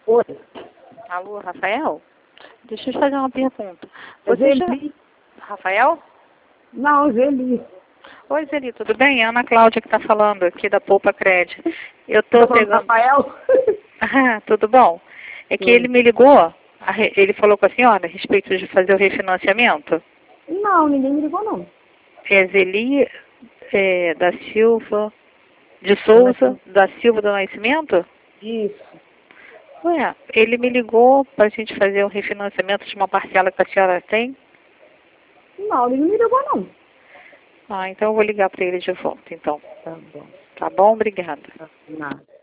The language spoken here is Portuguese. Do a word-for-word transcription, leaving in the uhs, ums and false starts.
Oi. Alô, Rafael? Deixa eu te fazer uma pergunta. Você já... Zeli. Rafael? Não, Zeli. Oi, Zeli, tudo bem? É a Ana Cláudia que está falando aqui da Poupa Crédito. Eu Tá tô falando pegando... Rafael? Ah, tudo bom? É que Oi. ele me ligou, a re- ele falou com a senhora a respeito de fazer o refinanciamento. Não, ninguém me ligou, não. É Zeli é, da Silva, de Do Souza, Nascimento. da Silva do Nascimento? Isso. Ué, ele me ligou para a gente fazer o refinanciamento de uma parcela que a senhora tem. Não, ninguém me ligou, não. Ah, então eu vou ligar para ele de volta, então. Tá bom. Tá bom? Obrigada. Tá, nada.